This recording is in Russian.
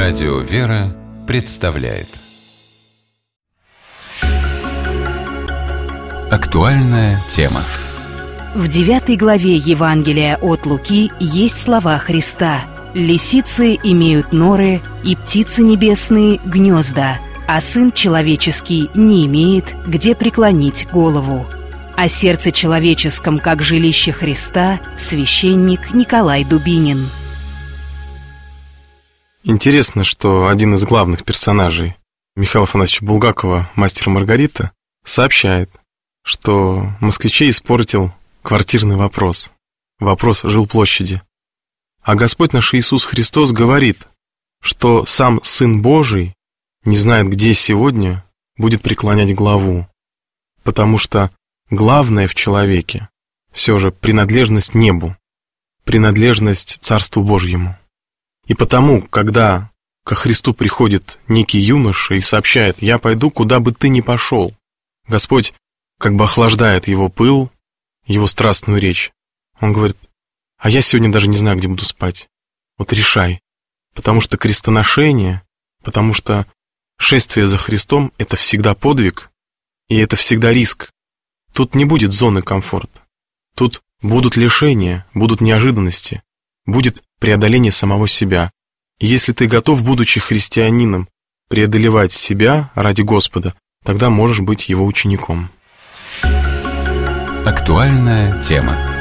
Радио «Вера» представляет актуальная тема. В 9 главе Евангелия от Луки есть слова Христа: «Лисицы имеют норы, и птицы небесные гнезда, а Сын Человеческий не имеет, где преклонить голову». О сердце человеческом, как жилище Христа, священник Николай Дубинин. Интересно, что один из главных персонажей Михаила Афанасьевича Булгакова, «Мастер и Маргарита», сообщает, что москвичей испортил квартирный вопрос, вопрос жилплощади. А Господь наш Иисус Христос говорит, что сам Сын Божий не знает, где сегодня будет преклонять главу, потому что главное в человеке все же принадлежность небу, принадлежность Царству Божьему. И потому, когда ко Христу приходит некий юноша и сообщает: «Я пойду, куда бы ты ни пошел», Господь как бы охлаждает его пыл, его страстную речь. Он говорит: «А я сегодня даже не знаю, где буду спать. Вот решай». Потому что крестоношение, потому что шествие за Христом — это всегда подвиг, и это всегда риск. Тут не будет зоны комфорта. Тут будут лишения, будут неожиданности, будет преодоление самого себя. И если ты готов, будучи христианином, преодолевать себя ради Господа, тогда можешь быть Его учеником. Актуальная тема.